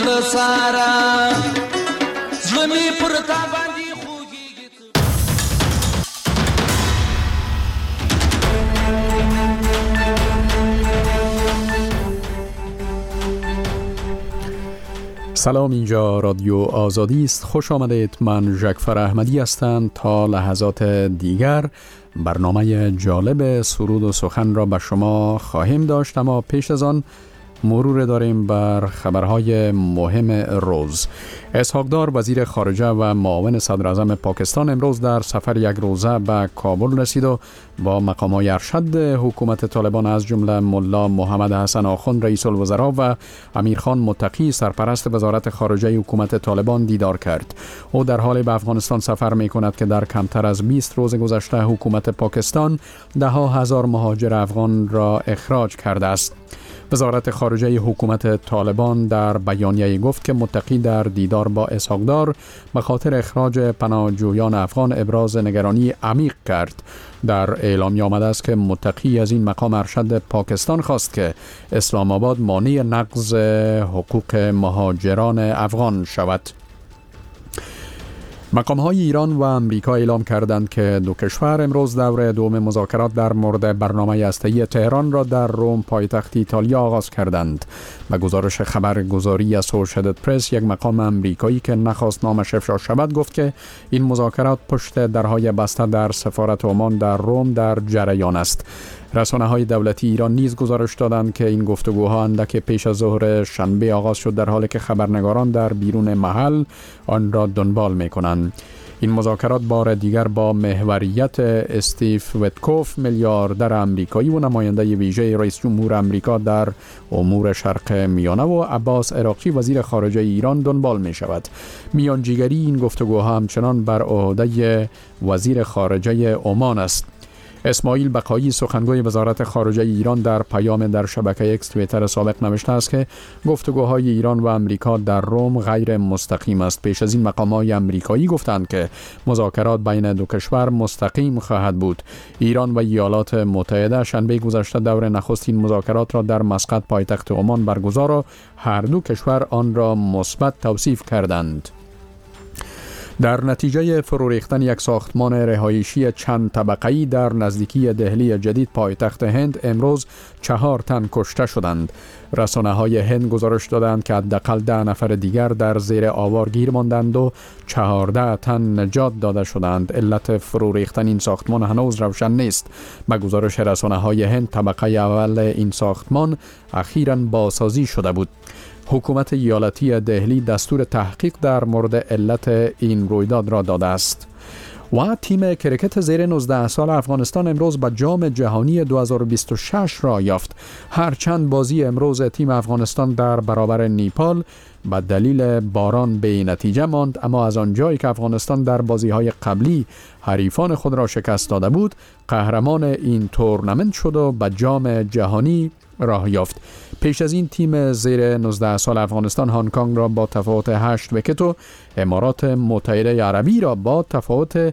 له سارا زلمی پر تا باندې خوږیږي. سلام، اینجا رادیو آزادی است. خوش آمدید. من ژکفر احمدی هستم. تا لحظات دیگر برنامه جالب سرود و سخن را به شما خواهیم داشت، اما پیش از آن مرور داریم بر خبرهای مهم روز. اسحاق دار وزیر خارجه و معاون صدر اعظم پاکستان امروز در سفر یک روزه به کابل رسید و با مقام‌های ارشد حکومت طالبان از جمله ملا محمد حسن آخوند رئیس الوزراء و امیرخان متقی سرپرست وزارت خارجه حکومت طالبان دیدار کرد. او در حال به افغانستان سفر می‌کند که در کمتر از 20 روز گذشته حکومت پاکستان ده‌ها هزار مهاجر افغان را اخراج کرده است. وزارت خارجه حکومت طالبان در بیانیه گفت که متقی در دیدار با اسحاق دار به خاطر اخراج پناهجویان افغان ابراز نگرانی عمیق کرد. در اعلامیه آمده است که متقی از این مقام ارشد پاکستان خواست که اسلام آباد مانع نقض حقوق مهاجران افغان شود. مقام‌های ایران و امریکا اعلام کردند که دو کشور امروز دور دوم مذاکرات در مورد برنامه هسته‌ای تهران را در روم پایتخت ایتالیا آغاز کردند. به گزارش خبرگزاری اسوشییتد پرس، یک مقام امریکایی که نخواست نامش افشا شود گفت که این مذاکرات پشت درهای بسته در سفارت عمان در روم در جریان است. رسانه‌های دولتی ایران نیز گزارش دادند که این گفتگوها اندک پیش از ظهر شنبه آغاز شد، در حالی که خبرنگاران در بیرون محل آن را دنبال می‌کنند. این مذاکرات بار دیگر با محوریت استیو ویتکوف، میلیاردر آمریکایی و نماینده ویژه رئیس جمهور آمریکا در امور شرق میانه، و عباس عراقچی وزیر خارجه ایران دنبال می شود. میانجیگری این گفتگوها همچنان بر عهده وزیر خارجه عمان است. اسماعیل بقایی سخنگوی وزارت خارجه ایران در پیام در شبکه اکس توییتر سابق نوشته است که گفتگوهای ایران و امریکا در روم غیر مستقیم است. پیش از این مقامات امریکایی گفتند که مذاکرات بین دو کشور مستقیم خواهد بود. ایران و ایالات متحده شنبه گذشته دور نخستین مذاکرات را در مسقط پایتخت عمان برگزار و هر دو کشور آن را مثبت توصیف کردند. در نتیجه فرو ریختن یک ساختمان رهایشی چند طبقه‌ای در نزدیکی دهلی جدید پایتخت هند امروز 4 تن کشته شدند. رسانه‌های هند گزارش دادند که حداقل 10 نفر دیگر در زیر آوار گیر ماندند و 14 تن نجات داده شدند. علت فرو ریختن این ساختمان هنوز روشن نیست. به گزارش رسانه‌های هند، طبقه اول این ساختمان اخیراً بازسازی شده بود. حکومت ایالتی دهلی دستور تحقیق در مورد علت این رویداد را داده است. و تیم کرکت زیر 19 سال افغانستان امروز به جام جهانی 2026 را یافت. هرچند بازی امروز تیم افغانستان در برابر نیپال به دلیل باران به نتیجه ماند، اما از آنجایی که افغانستان در بازی‌های قبلی حریفان خود را شکست داده بود، قهرمان این تورنمنت شد و به جام جهانی راه یافت. پیش از این تیم زیر 19 سال افغانستان هنگ کنگ را با تفاوت 8 ویکت و امارات متحده عربی را با تفاوت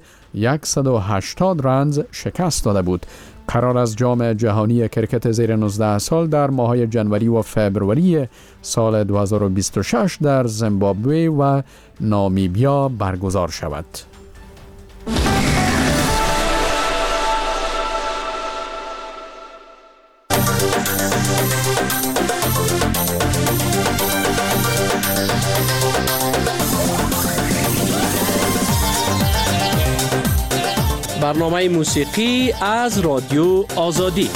180 رنز شکست داده بود. قرار از جام جهانی کرکت زیر 19 سال در ماه‌های ژانویه و فوریه سال 2026 در زیمبابوه و نامیبیا برگزار شود. برنامه موسیقی از رادیو آزادی.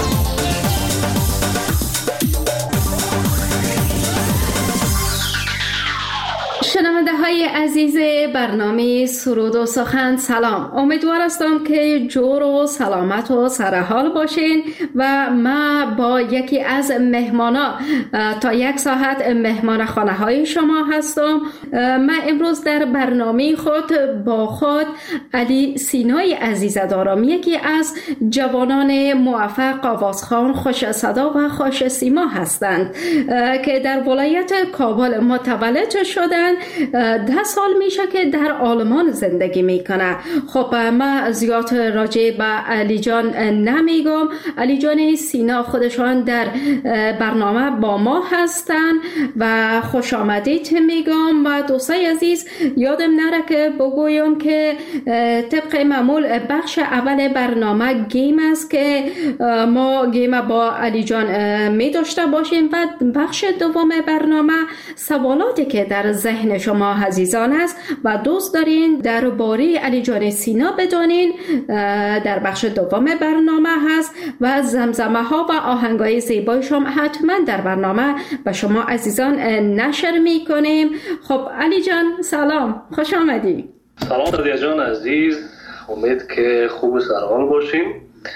شنونده های عزیز برنامه سرود و سخن، سلام. امیدوار هستم که جور و سلامت و سرحال باشین و ما با یکی از مهمانا تا 1 ساعت مهمان خانه های شما هستم. من امروز در برنامه خود با خود علی سینای عزیز دارم، یکی از جوانان موفق آوازخوان خوش صدا و خوش سیما هستند که در ولایت کابل متولد شدند. 10 سال میشه که در آلمان زندگی میکنه. خب من زیاد راجع به علی جان نمیگم. علی جان سینا خودشان در برنامه با ما هستن و خوش آمدید میگم. و دوستای عزیز یادم نره که بگویم که طبق معمول بخش اول برنامه گیم است که ما گیم با علی جان می داشته باشیم و بخش دوم برنامه سوالاتی که در ذهن شما عزیزان است و دوست دارین درباره علی جان سینا بدانین در بخش دوم برنامه هست و زمزمه ها و آهنگای زیبایش هم حتما در برنامه به شما عزیزان نشر می کنیم. خب علی جان سلام، خوش آمدی. سلام رادیا جان عزیز، امید که خوب و سرحال باشیم.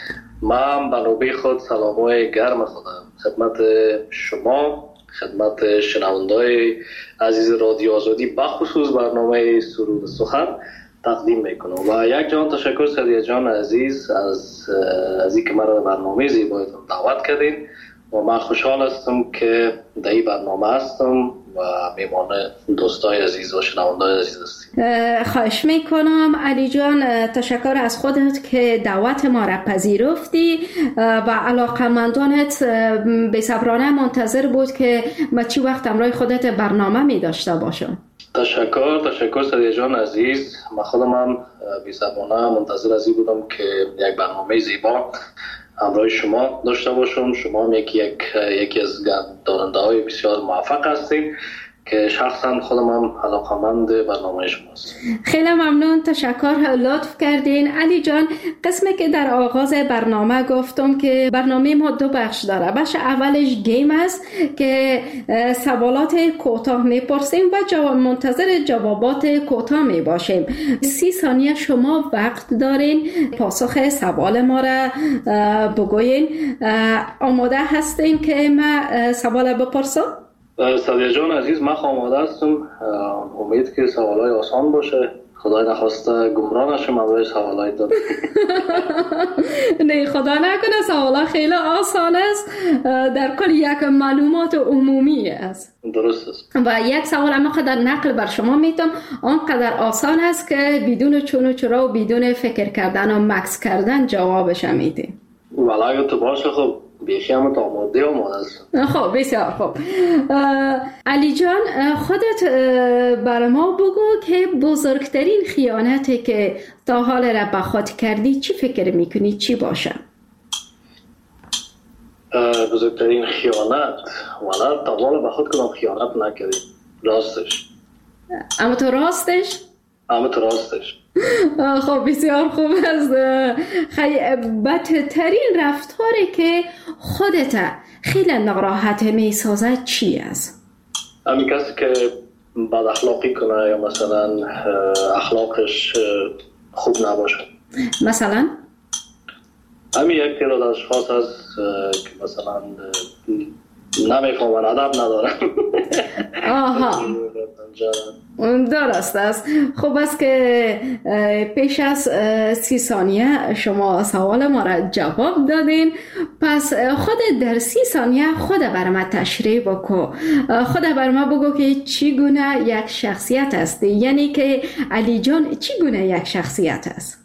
من به نوبه خود سلامای گرم خودم خدمت شما، خدمت شنونده‌های عزیز رادیو آزادی بخصوص برنامه سرود سخن تقدیم میکنم و یک جان تشکر رادیا جان عزیز از اینکه مرا برنامه زیبایتون دعوت کردین و من خوشحال هستم که در این برنامه هستم و میمان دوستای عزیز و شنونده‌های عزیز هستیم. خواهش میکنم علی جان، تشکر از خودت که دعوت ما را پذیرفتی و علاقمندانت بی‌صبرانه منتظر بود که ما چی وقت همراه خودت برنامه می داشته باشم. تشکر سریا جان عزیز. من خودم هم بی‌صبرانه منتظر از این بودم که یک برنامه زیبا همراه شما داشته باشم. شما هم یکی از دارنده های بسیار موفق هستید که شخصا خودم هم علاقمند برنامه شماست. خیلی ممنون، تشکر، لطف کردین. علی جان، قسمی که در آغاز برنامه گفتم که برنامه ما 2 بخش داره. بخش اولش گیم است که سوالات کوتاه میپرسیم و منتظر جوابات کوتاه میباشیم. 30 ثانیه شما وقت دارین پاسخ سوال ما را بگوین. آماده هستین که من سوال بپرسم؟ سادیا جان عزیز، من آماده هستم. امید که سوالای آسان باشه. خدای نخواسته گمراه نشم برای سوالای داد. نه خدا نکنه، سوالا خیلی آسان است، در کل یک معلومات عمومی است. درست است. و یک سوال اما قدر نقل بر شما میتونم، آنقدر آسان است که بدون چون و چرا و بدون فکر کردن و مکس کردن جوابش میدیم. والا اگه تو باشه خب بیخی هم آماده است. خب بسیار خوب. علی جان، خودت بر ما بگو که بزرگترین خیانتی که تا حال را به خود کردی چی فکر میکنی چی باشه؟ بزرگترین خیانت والا تا حال به خود کدام خیانت نکردی. راستش. اما تو راستش؟ خب بسیار خوب است. بدترین رفتاری که خودت خیلی ناراحت میسازد چی است؟ همین کسی که بد اخلاقی کنه یا مثلا اخلاقش خوب نباشه. مثلا؟ همین یک تعداد اشخاص هست که مثلا نمیفهمن، ادب ندارن. آها، درست است. خب است که پیش از 30 ثانیه شما سوال ما را جواب دادین، پس خود در 30 ثانیه خود بر ما تشریح بکو. خود بر ما بگو که چی گونه یک شخصیت است، یعنی که علی جان چی گونه یک شخصیت است؟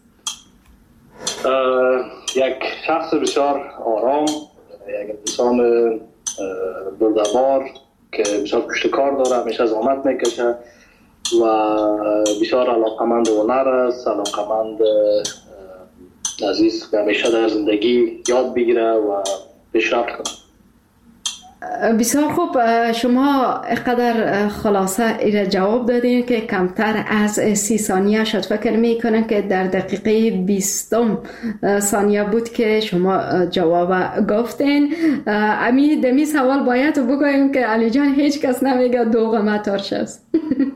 یک شخص بسیار آرام، یک انسان بردبار که بسیار پشت کار داره، همیشه زحمت میکشه و بسیار علاقمند هنر است، علاقمند عزیز که همیشه در زندگی یاد بگیره و پیشرفت کنه. بسیار خوب، شما اقدر خلاصه ایره جواب دادین که کمتر از 30 ثانیه شد. فکر میکنم که در دقیقه 20 ثانیه بود که شما جواب گفتین. دمی سوال باید بگویم که علی جان هیچ کس نمیگه دوغ ترش است.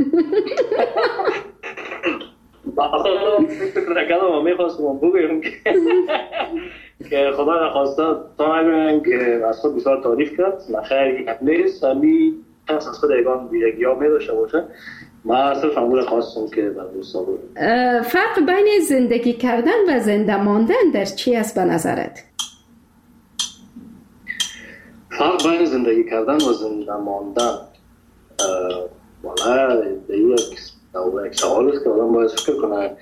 فکر کردم میخواستم بگویم که خدا نخواسته تا نگویم که از خود بسیار تعریف کرد. نخیر یک نیست، همی کس از خود ایگان ویژگی ها می داشته باشه. من صرف همون خواستم که برای دوستا بگویم. فرق بین زندگی کردن و زنده ماندن در چی است به نظرت؟ فرق بین زندگی کردن و زنده ماندن والا یک یک سوال است که آدم باید فکر کنه.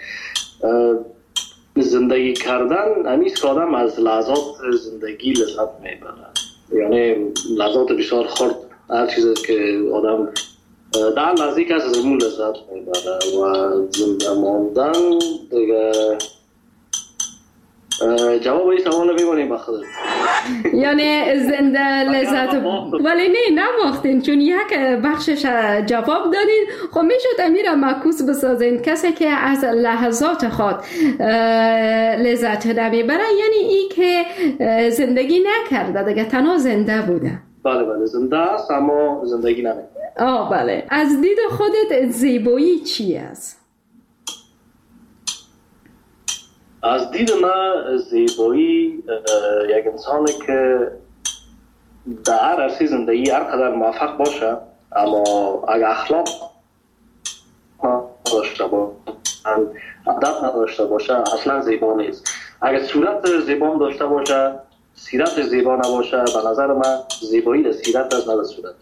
زندگی کردن همیست که آدم از لحظات زندگی لذت میبره، یعنی لحظات بسیار خرد، هر چیزی که آدم در لحظه که از اون لذت میبره و زنده ماندن دیگه. جواب این سوال میمونیم با خودت. یعنی زنده لذت، ولی نه نباختین چون یک بخشش جواب دادین. خب میشد امیر معکوس بسازین کسی که از لحظات خود لذت نمیبره، یعنی ای که زندگی نکرده دیگه، تنها زنده بوده. بله زنده است اما زندگی نمیکنه. بله. از دید خودت زیبایی چی است؟ از دید من زیبایی یک انسانی که در هر عرصه زندگی هر قدر موفق باشه اما اگر اخلاق نداشته باشه، ادب نداشته باشه، اصلا زیبا نیست. اگر صورت زیبا داشته باشه، سیرت زیبا نباشه، به نظر من زیبایی در سیرت است نه در صورت.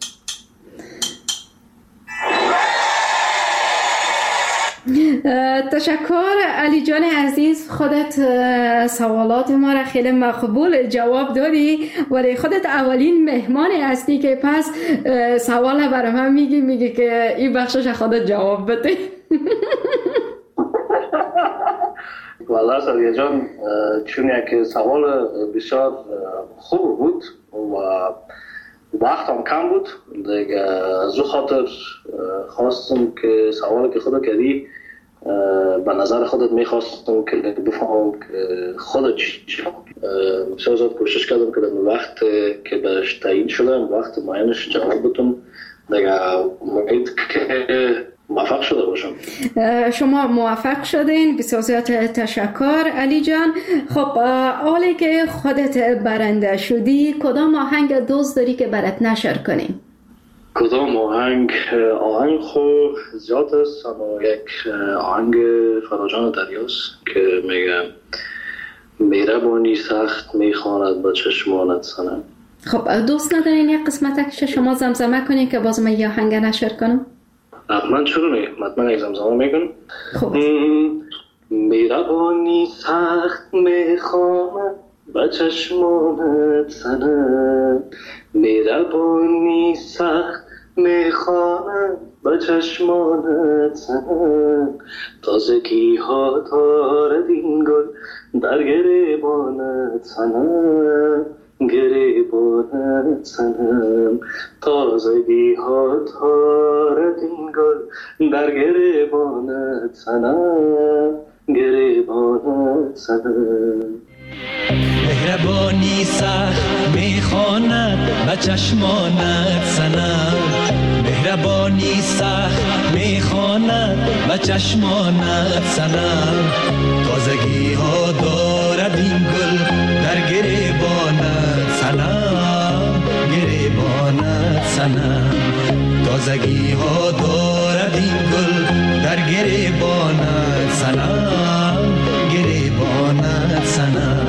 تشکر علی جان عزیز، خودت سوالات ما را خیلی مقبول جواب دادی، ولی خودت اولین مهمان هستی که پس سوال برای من میگی که این بخشش خودت جواب بده. والله سریع جان، چون یک سوال بسیار خوب بود و وقت هم کم بود دیگه، از او خاطر خواستم که سوالی که خودت کردی به نظر خودت میخواستم که بفهمم که خودت چی بسیار کوشش کردم که در وقت که بهش تعیین شدم وقت معینش جواب بدم دیگه. امید که موفق شده باشم. شما موفق شدین، بسیار زیاد تشکر علی جان. خب حالی که خودت برنده شدی، کدام آهنگ دوست داری که برات نشر کنیم؟ کدام آهنگ خوب زیاد است، اما یک آهنگ فراجان دریاست که میگه مهربانی سخت میخواند با چشمانت سنم. خب دوست ندارین یک قسمت که شما زمزمه کنین که باز من یه آهنگ نشر کنم؟ من چرا نیم؟ من یک زمزمه میکنم. خب مهربانی سخت میخواند با چشمانت سنم، مهربانی سخت میخواند با چشمانت سنم، تازگی ها دارد این گل در گریبانت سنم، گریبانت سنم، تازگی ها دارد این گل در گریبانت سنم، گریبانت سنم. مهربانی سخت میخواند و چشمانت سنم، مهربانی سخت میخواند و چشمانت سنم، تازگی ها دارد این گل در گریبانت سنم، گریبانت سنم، تازگی ها دارد این گل در گریبانت سنم، گریبانت سنم.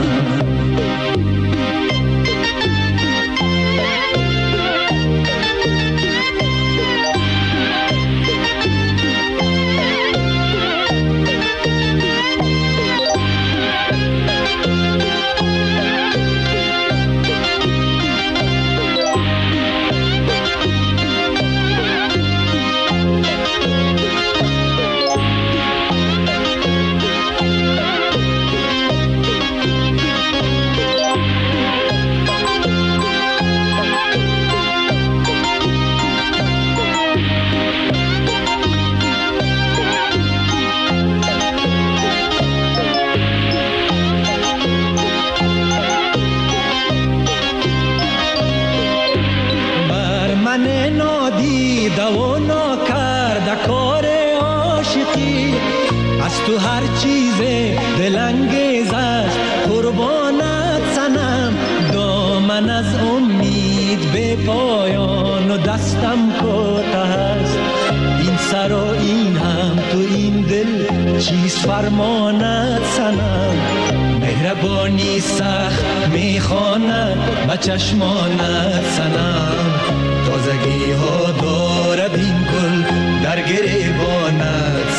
تو هر چیز دلانگیز است قربانت سنم، دامن از امید به پایان و دستم کوتاه است، این سر و این هم تو این دل چیست فرمانت سنم، مهربانی سخت میخواند و چشمانت سنم، تازگی ها دارد این گل در گریبانت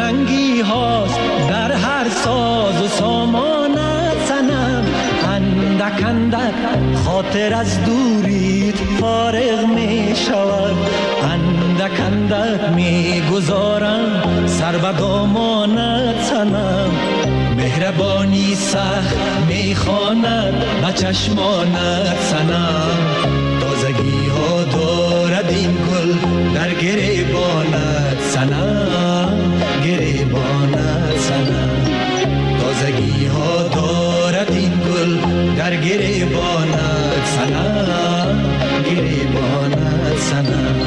رنگی هاست در هر ساز و سامانت سنم. اندک اندک خاطر از دوریت فارغ می شود، اندک اندک می گذارم سر به دامانت سنم. مهربانی سخت می خواند به چشمانت سنم. تازگی ها دارد این گل در گریبانت سنم، گریبانت سنم. تازگی ها دارد این گل در گریبانت سنم، گریبانت سنم.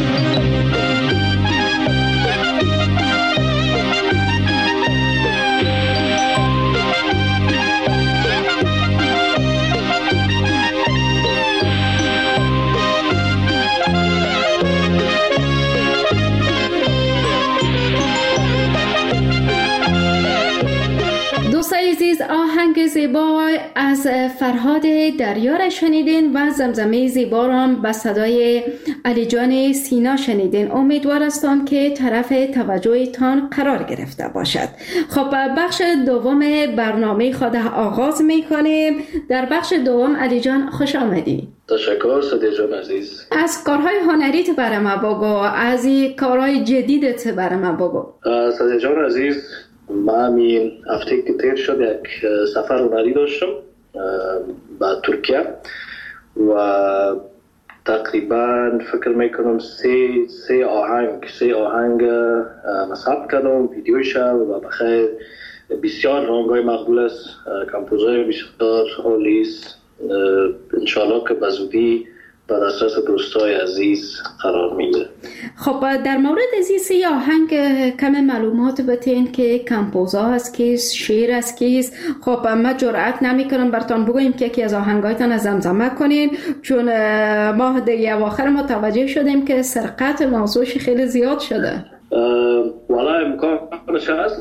عزیز، آهنگ زیبا از فرهاد دریا را شنیدین و زمزمه زیبا را به صدای علی جان سینا شنیدین. امیدوار هستم که طرف توجهتان قرار گرفته باشد. خب بخش دوم برنامه خود آغاز میکنیم. در بخش دوم علی جان خوش آمدی. تشکر سدیه جان عزیز. از کارهای هنریت برای ما بگو، از این کارهای جدیدت برای ما بگو. سدیه جان عزیز، من این هفته که تیر شد یک سفر هنری داشتم به ترکیه و تقریبا فکر میکنم سه آهنگ ثبت کردم، ویدیوش و بخیر بسیار رنگای مقبول است، کمپوزای بسیار عالی است. انشالله که به زودی به دسترس دوستای عزیز قرار میگیره. خب در مورد از این سه آهنگ کم معلومات بتین که کمپوزا است کیست، شعر است کیست. خب ما جرأت نمی کنم براتون بگویم که یکی از آهنگایتان از زمزمه کنین، چون ما دیگه اواخر متوجه شدیم که سرقت موضوعش خیلی زیاد شده. والا امکانش هست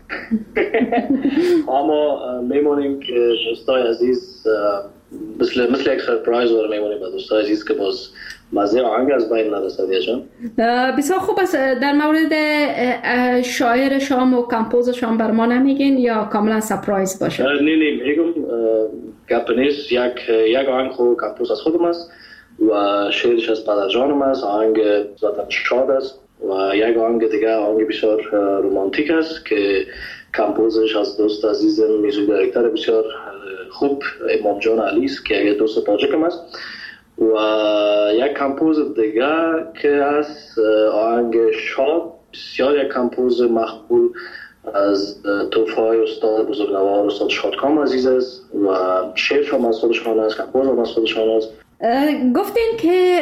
اما میمونیم که دوستای عزیز مثل یک سرپرایز رو میمونیم به دوستای عزیز که باز مزه آهنگ از بین نره. سدیه جان بسیار خوب است. در مورد شاعر شام و کمپوز شام بر ما نمیگین یا کاملا سرپرایز باشه؟ نه میگم گپ نیست. یک آهنگ خود کمپوز از خودم است و شعرش از پدر جانم است. آهنگ ذاتاً شاد است و یک آهنگ دیگه آهنگ بسیار رومانتیک است که کمپوزش از دوست عزیزم میوزیک دایرکتور بسیار خوب امام جان علی است که یک دوست تاجیکم است و یک کمپوز دیگه که از آهنگ شاد بسیار یک کمپوز مقبول از توفای استاد بزرگوار استاد شادکام عزیز است و شعرش هم از خودشان است، کمپوز هم از خودشان است. گفتین که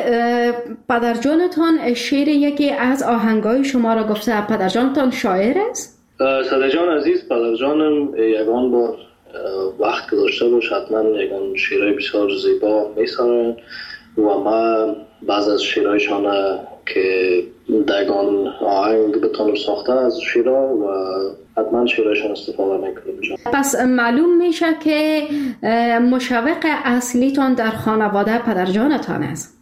پدرجانتان شعر یکی از آهنگای شما را گفته. پدرجانتان شاعر است؟ سدیه جان عزیز، پدرجانم یگان بار وقت که داشته باش حتما یگان شعرهای بسیار زیبا میسرن و من بعض از شعرهایشان که دگان آهنگ بتانم ساخته از شعرها و حتما شعرهایشان استفاده میکنم. پس معلوم میشه که مشوق اصلیتان در خانواده پدرجانتان است؟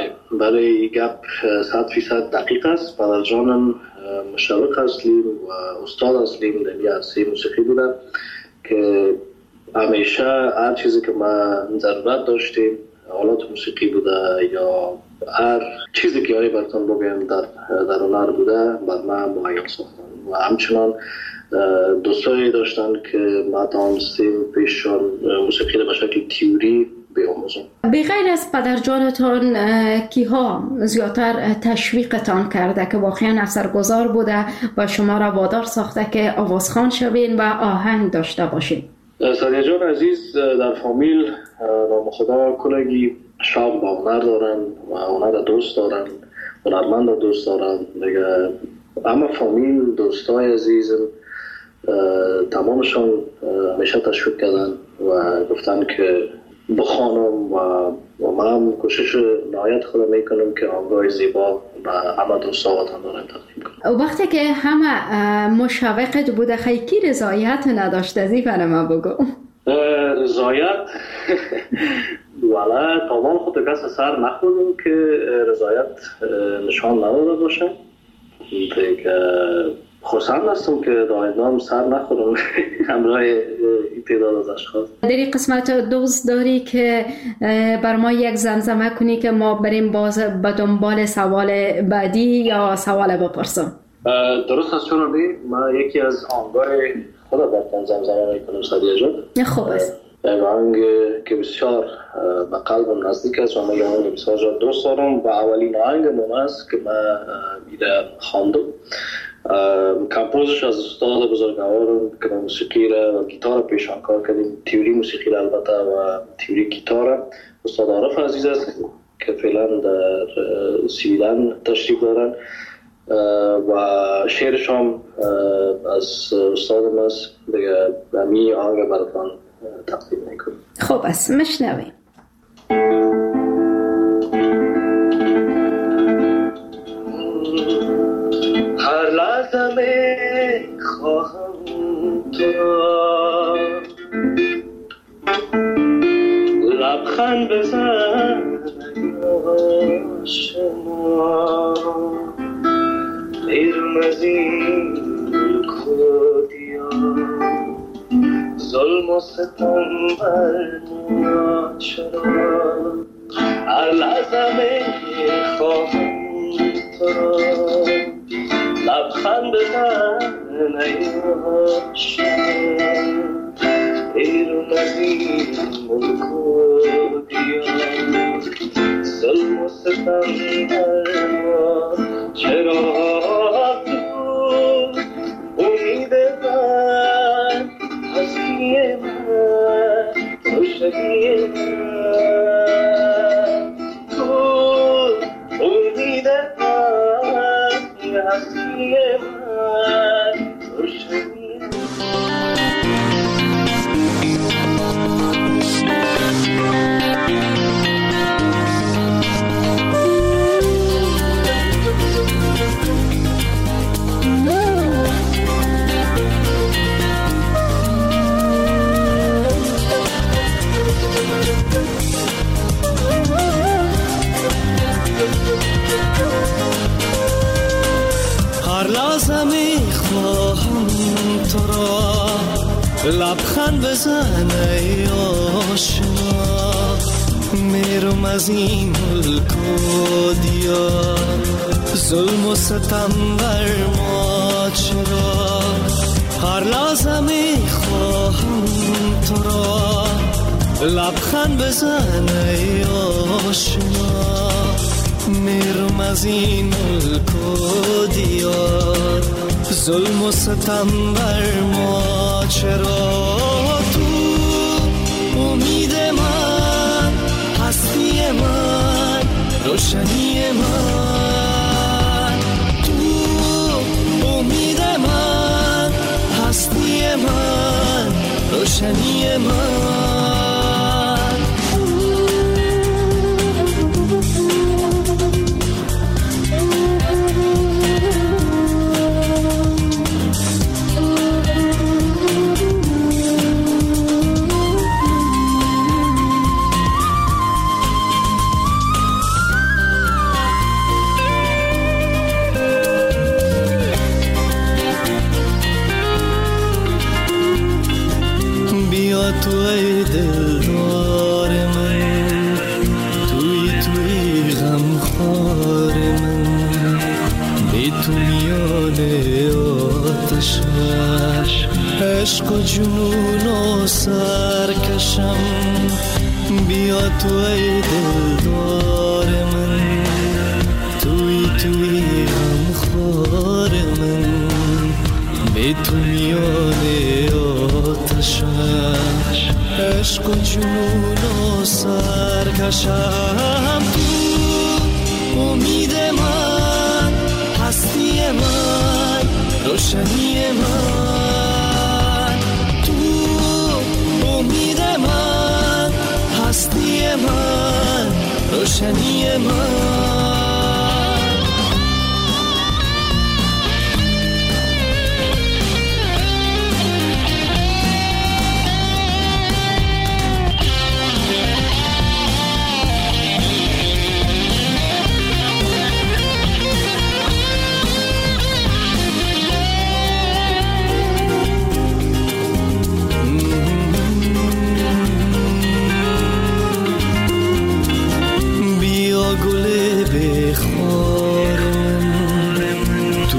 بله گپ 100% دقیق است. پدرجانم مشوق اصلیم و استاد اصلیم در یه عرصه موسیقی بوده که همیشه هر چیزی که ما ضرورت داشتیم، آلات موسیقی بوده یا هر چیزی که براتون بگم در هنر بوده بر من مهیا ساختن و همچنان دوستایی داشتن که ما دانستیم پیششان موسیقی به شکل تیوری بیاموزم. بغیر از پدرجانتان کیها زیادتر تشویقتان کرده که واقعا اثرگذار بوده و شما را وادار ساخته که آوازخوان شوین و آهنگ داشته باشین؟ سدیه جان عزیز، در فامیل نام خدا کلگی شوق با هنر دارن و هنر دوست دارن، هنرمند دوست دارن دیگه. اما فامیل دوستای عزیزم تمامشان همیشه تشویق کردن و گفتن که بخوانم و من کوشش نهایت خودم میکنم که آهنگای زیبا و همه دوستا وطن دارم تقدیم کنم. وقتی که همه مشوقت بوده خیلی رضایت نداشته زی برای ما بگو. رضایت والا تاوان خود کس سر نخوردیم که رضایت نشان نداده باشه دیگه. خرسند هستم که در آینده هم سر نخورم همراه این تعداد از اشخاص. در این قسمت دوست داری که بر ما یک زمزمه کنی که ما بریم باز به دنبال سوال بعدی یا سوال بپرسم؟ درست است چون من یکی از آهنگای خدا برکن زمزمه میکنم سادیه جان. خوب است. یک آهنگ که بسیار به قلبم نزدیک است و من این آهنگ بسیار دوست دارم و اولین آهنگ من است که من ایره خواندم. کمپوزش از استاد بزرگوارم که موسیقی را و گیتار پیشانکار کردیم، تیوری موسیقی را البته و تیوری گیتار استاد عارف عزیز است که فعلا در سویدن تشریف دارن و شعرش هم از استادم است. دیگه همی آهنگ براتان تقدیم میکنم. خوب است، مشنویم. هر لحظه میخواهم تو را لبخند بزن آشنا، بیرون از این کودیا ظلم و ستم بر ما چرا. هر لحظه میخواهم تو را لبخند بزن ای آشنا، بیرون از این ملک و دیار ظلم و ستم بر ما چرا. تو امید من هستی من روشنی من، تو امید من هستی من روشنی لبخند بزن ای آشنا، میرم از این ملک و دیار ظلم و ستم بر ما چرا. هر لحظه میخواهم تو را لبخند بزن ای آشنا، میرم از این ملک و دیار ظلم و ستم بر ما چرا. تو امید من هستی من روشنی من، تو امید من هستی من روشنی من. تو ای دلدار من، توی غمخوار من، بی تو میان آتش عشق و جنون و سرکشم. بیا تو ای دلدار من، توی غمخوار من، بی تو میان آتش عشق و جنون و سرکشم. تو امید من هستی من روشنی من، تو امید من هستی من روشنی من.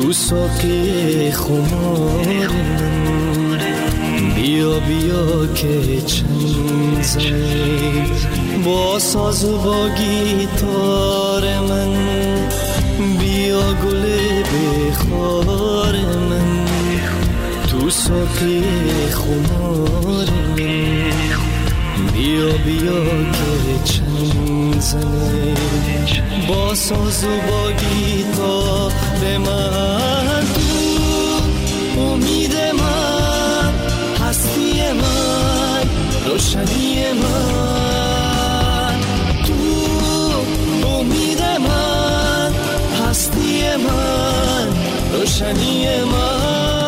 تو ساقی خمار من، بیا بیا که چند زنی با ساز و با گیتار من، بیا گل بخار من، تو ساقی خمار من، بیا بیا که چند زنی با ساز و با گیتار من، تو امید من، هستی من، روشنی من، تو امید من، هستی من، روشنی من.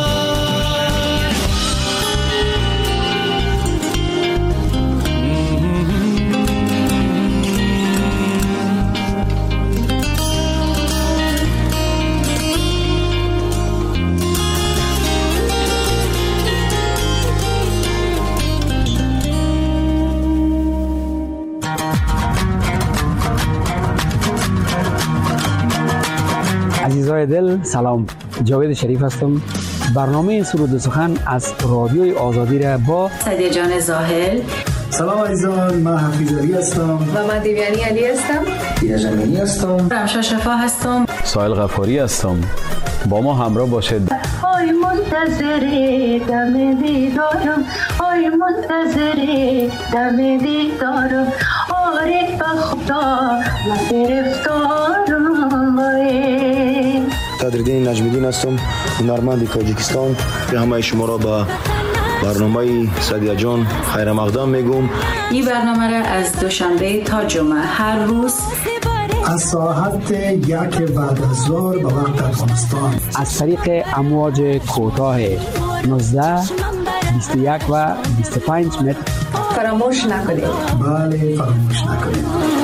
عزیزای دل سلام، جاوید شریف هستم. برنامه سرود و سخن از رادیوی آزادی را با سعدیه جان زاهل. سلام عزیزان، من حفیظ علی هستم و من دیویانی علی هستم. دیده جمعی هستم. رمشا شفا هستم. سایل غفاری هستم. با ما همراه باشید. آی منتظر دم دیدارم، آی منتظر دم دیدارم، آره بخدا من گرفتارم باره. صدرالدین نجمیدین هستم، هنرمند تاجیکستان. همه شما را به برنامه سعدیه جان خیر مقدم میگم. این برنامه را از دوشنبه تا جمعه هر روز از ساعت 1 بعد از ظهر به وقت افغانستان از طریق امواج کوتاه 19 21 و 25 متر فراموش نکنید. بله، فراموش نکنید.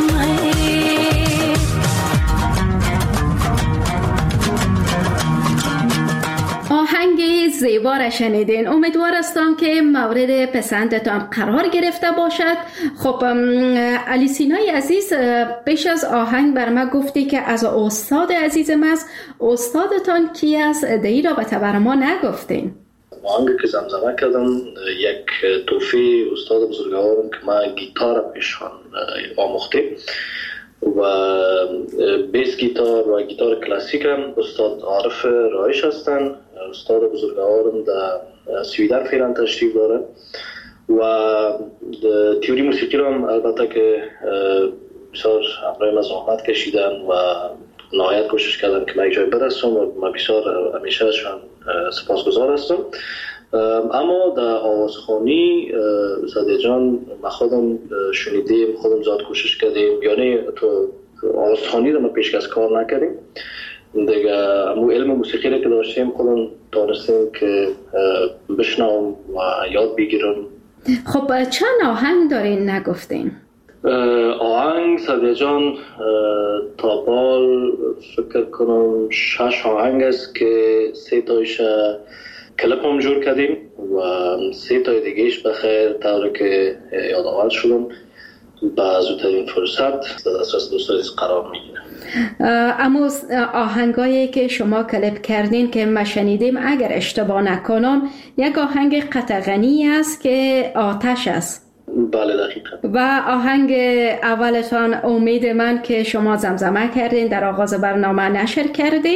آهنگ زیبا را شنیدین. امیدوار هستم که مورد پسندتان قرار گرفته باشد. خب علی سینای عزیز، پیش از آهنگ بر ما گفتی که از استاد عزیزم است. استادتان کی است؟ دی را به بر ما نگفتین. آهنگی که زمزمه کردم یک توفی استاد بزرگوارم که ما گیتار پیشان آموختیم و بیس گیتار و گیتار کلاسیک هم استاد عارف رایش هستن. استاد بزرگوارم در سویدن فعلا تشریف داره و تئوری موسیقی رو هم البته که بسیار همراه ما زحمت کشیدن و نهایت کوشش کردن که من یک جای برسم و من بسیار همیشه ازشان سپاسگزار هستم. اما در آوازخوانی سعدیه جان ما خودم شنیدیم، خودم زیاد کوشش کردیم، یعنی تو آوازخوانی رو ما پیشکش کار نکردیم دیگه. امو علم موسیقی رو که داشتیم خودم دانستیم که بشنوم و یاد بگیرم. خب چند آهنگ دارین نگفتین؟ آهنگ سعدیه جان تا بال فکر کنم 6 آهنگ است که 3 تایش کلپ هم جور کردیم و 3 تای دیگهش بخیر طوری که یادآور شدم با زودترین فرصت در دسترس دوستان قرار میگیره. اما آهنگایی که شما کلیپ کردین که ما شنیدیم اگر اشتباه نکنم یک آهنگ قطغنی است که آتش است. بله دقیقا. و آهنگ اولتان امید من که شما زمزمه کردین در آغاز برنامه نشر کردین.